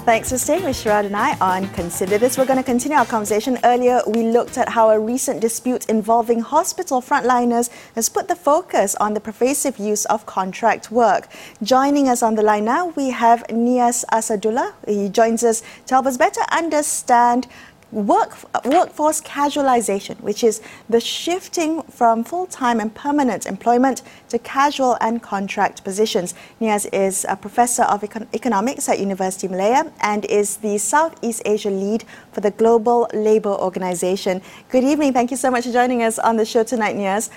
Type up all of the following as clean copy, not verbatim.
Thanks for staying with Sharad and I on Consider This. We're going to continue our conversation. Earlier, we looked at how a recent dispute involving hospital frontliners has put the focus on the pervasive use of contract work. Joining us on the line now, we have Niaz Asadullah. He joins us to help us better understand workforce casualization, which is the shifting from full-time and permanent employment to casual and contract positions. Niaz is a professor of economics at University Malaya and is the Southeast Asia lead for the Global Labour Organization. Good evening. Thank you so much for joining us on the show tonight, Niaz.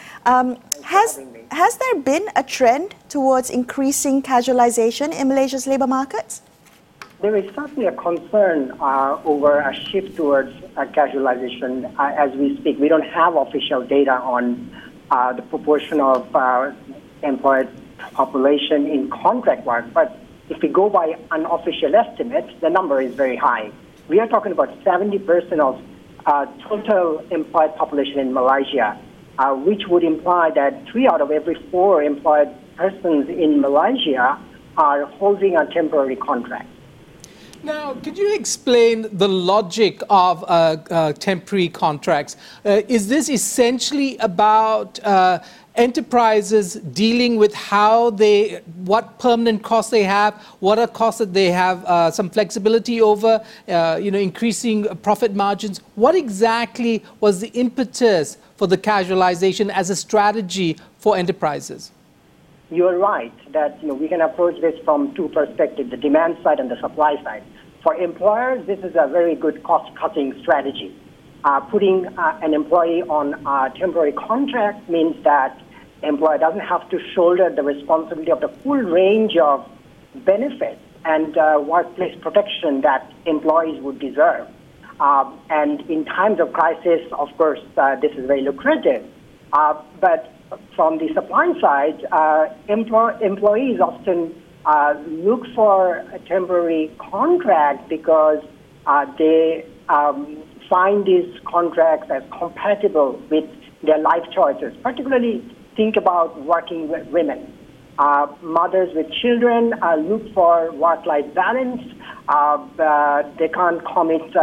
Has there been a trend towards increasing casualization in Malaysia's labour markets? There is certainly a concern over a shift towards casualization as we speak. We don't have official data on the proportion of employed population in contract work, but if we go by unofficial estimates, the number is very high. We are talking about 70% of total employed population in Malaysia, which would imply that 3 out of every 4 employed persons in Malaysia are holding a temporary contract. Now, could you explain the logic of temporary contracts? Is this essentially about enterprises dealing with what permanent costs they have, what are costs that they have some flexibility over, increasing profit margins? What exactly was the impetus for the casualization as a strategy for enterprises? You're right that we can approach this from 2 perspectives, the demand side and the supply side. For employers, this is a very good cost-cutting strategy. Putting an employee on a temporary contract means that the employer doesn't have to shoulder the responsibility of the full range of benefits and workplace protection that employees would deserve. And in times of crisis, of course, this is very lucrative. But from the supply side, employees often look for a temporary contract because they find these contracts as compatible with their life choices. Particularly, think about working women. Mothers with children look for work-life balance. They can't commit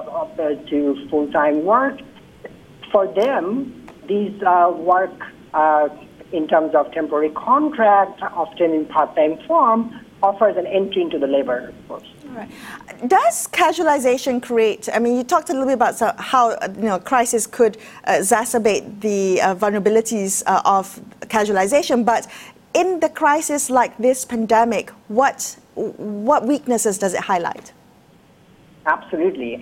to full-time work. For them, these work in terms of temporary contract, often in part-time form, offers an entry into the labor force. All right. Does casualization create, you talked a little bit about how crisis could exacerbate the vulnerabilities of casualization, but in the crisis like this pandemic, what weaknesses does it highlight? Absolutely.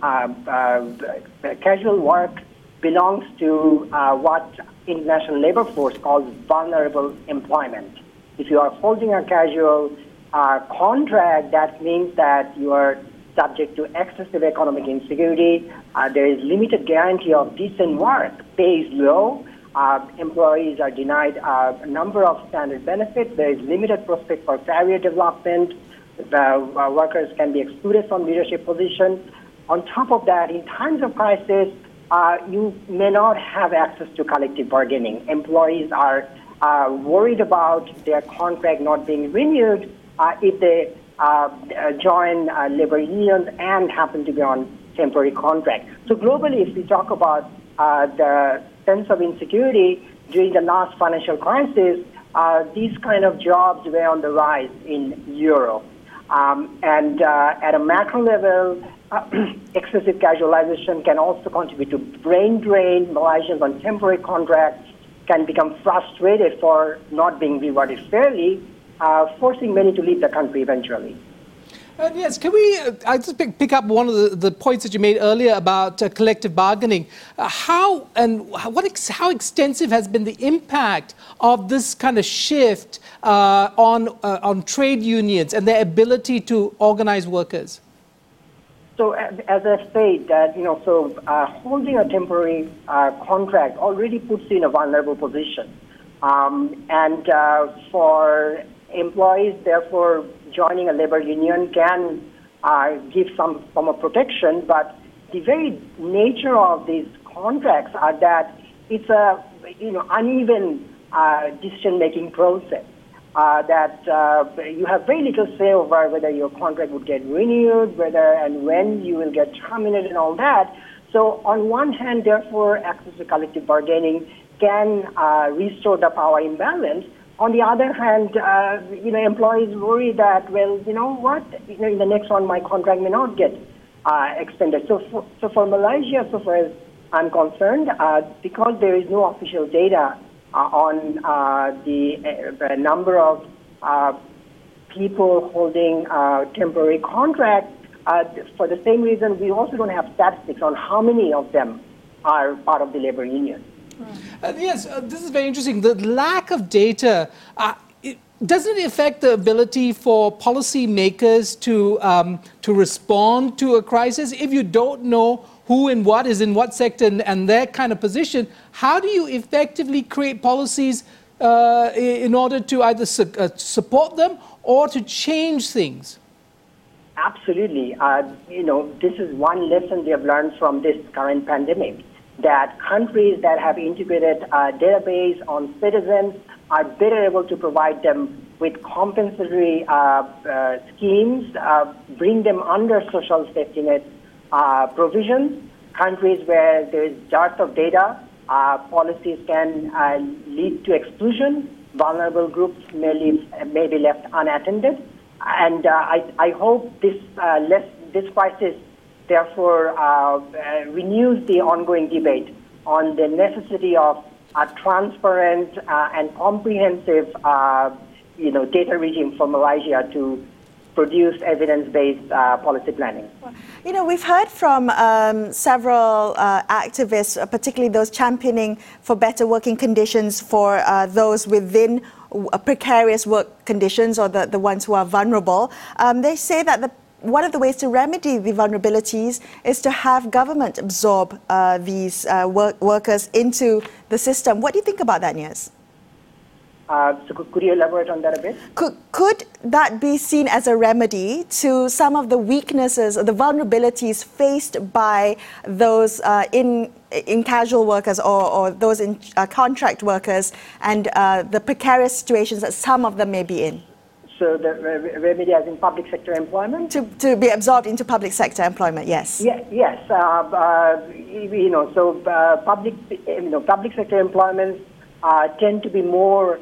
Casual work belongs to what International Labour Force calls vulnerable employment. If you are holding a casual contract, that means that you are subject to excessive economic insecurity. There is limited guarantee of decent work. Pay is low. Employees are denied a number of standard benefits. There is limited prospect for career development. The workers can be excluded from leadership positions. On top of that, in times of crisis, you may not have access to collective bargaining. Employees are worried about their contract not being renewed if they join labor unions and happen to be on temporary contract. So globally, if we talk about the sense of insecurity during the last financial crisis, these kind of jobs were on the rise in Europe. And at a macro level, excessive casualization can also contribute to brain drain. Malaysians on temporary contracts can become frustrated for not being rewarded fairly, forcing many to leave the country eventually. Yes, can we just pick up one of the points that you made earlier about collective bargaining? How extensive has been the impact of this kind of shift on trade unions and their ability to organize workers? So, as I said, that holding a temporary contract already puts you in a vulnerable position, and for employees, therefore, joining a labor union can give some form of protection. But the very nature of these contracts are that it's a uneven decision-making process. that you have very little say over whether your contract would get renewed, whether and when you will get terminated and all that. So on one hand, therefore, access to collective bargaining can restore the power imbalance. On the other hand, employees worry that, well, you know what, in the next one, my contract may not get extended. So for Malaysia, so far as I'm concerned, because there is no official data on the number of people holding temporary contracts, for the same reason, we also don't have statistics on how many of them are part of the labor union. Yes, this is very interesting. The lack of data, doesn't it affect the ability for policymakers to respond to a crisis? If you don't know who and what is in what sector and their kind of position, how do you effectively create policies in order to either support them or to change things? Absolutely. This is one lesson we have learned from this current pandemic, that countries that have integrated a database on citizens are better able to provide them with compensatory schemes, bring them under social safety net provisions. Countries where there is dearth of data, policies can lead to exclusion. Vulnerable groups may be left unattended. And I hope this crisis, therefore, renews the ongoing debate on the necessity of a transparent and comprehensive, data regime for Malaysia to produce evidence-based policy planning. We've heard from several activists, particularly those championing for better working conditions for those within precarious work conditions or the ones who are vulnerable. They say that one of the ways to remedy the vulnerabilities is to have government absorb these workers into the system. What do you think about that, Niaz? So could you elaborate on that a bit? Could that be seen as a remedy to some of the weaknesses or the vulnerabilities faced by those in casual workers or those in contract workers and the precarious situations that some of them may be in? So the remedy as in public sector employment? To be absorbed into public sector employment, yes. Yes. Public sector employments tend to be more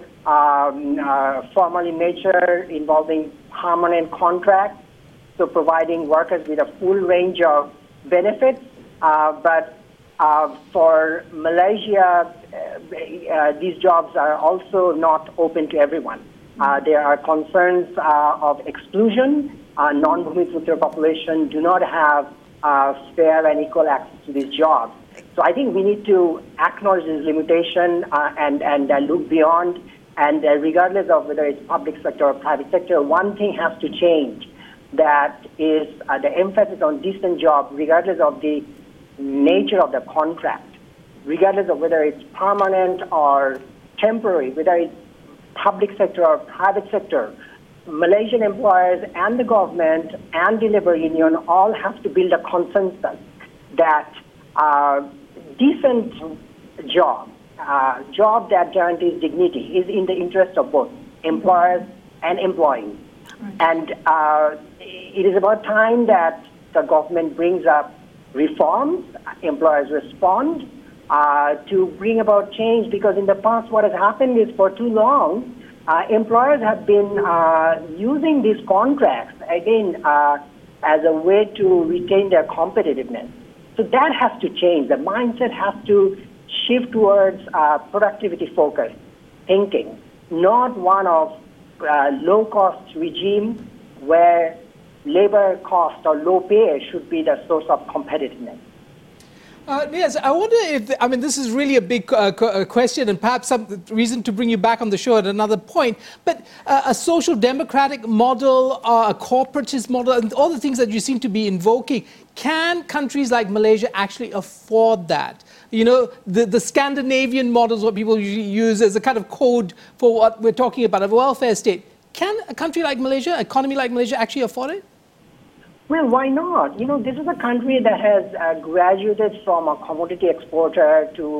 formal in nature, involving permanent contracts, so providing workers with a full range of benefits. But for Malaysia, these jobs are also not open to everyone. There are concerns of exclusion. Non-Bhumiputra population do not have fair and equal access to these jobs. So I think we need to acknowledge this limitation and look beyond. And regardless of whether it's public sector or private sector, one thing has to change. That is the emphasis on decent jobs, regardless of the nature of the contract, regardless of whether it's permanent or temporary, whether it's public sector or private sector. Malaysian employers and the government and the labor union all have to build a consensus that decent job that guarantees dignity is in the interest of both employers and employees. Right. And it is about time that the government brings up reforms, employers respond to bring about change, because in the past what has happened is for too long, employers have been using these contracts, again, as a way to retain their competitiveness. So that has to change. The mindset has to shift towards productivity-focused thinking, not one of low-cost regime where labor cost or low pay should be the source of competitiveness. Yes, I wonder if, this is really a big question and perhaps some reason to bring you back on the show at another point, but a social democratic model, a corporatist model, and all the things that you seem to be invoking, can countries like Malaysia actually afford that? The Scandinavian models, what people usually use as a kind of code for what we're talking about, a welfare state. Can a country like Malaysia, an economy like Malaysia, actually afford it? Well, why not? This is a country that has graduated from a commodity exporter to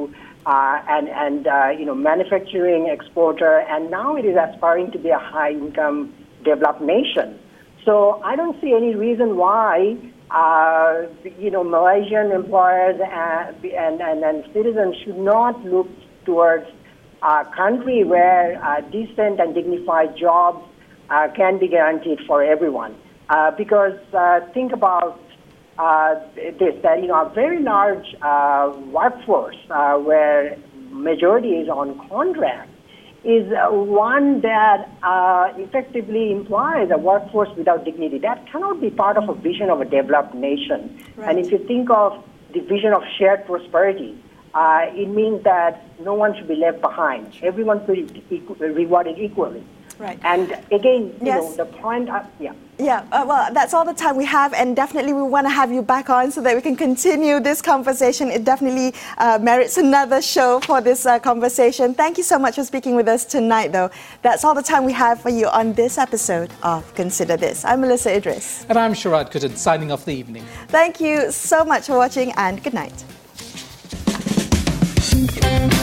manufacturing exporter, and now it is aspiring to be a high-income developed nation. So I don't see any reason why Malaysian employers and citizens should not look towards a country where decent and dignified jobs can be guaranteed for everyone. Because think about this, that a very large workforce where majority is on contract is one that effectively implies a workforce without dignity. That cannot be part of a vision of a developed nation. Right. And if you think of the vision of shared prosperity, it means that no one should be left behind. Everyone should be rewarded equally. Right. And again, Yes. the point, Yeah, well, that's all the time we have, and definitely we want to have you back on so that we can continue this conversation. It definitely merits another show for this conversation. Thank you so much for speaking with us tonight, though. That's all the time we have for you on this episode of Consider This. I'm Melissa Idris. And I'm Sharad Kuttan, signing off the evening. Thank you so much for watching, and good night.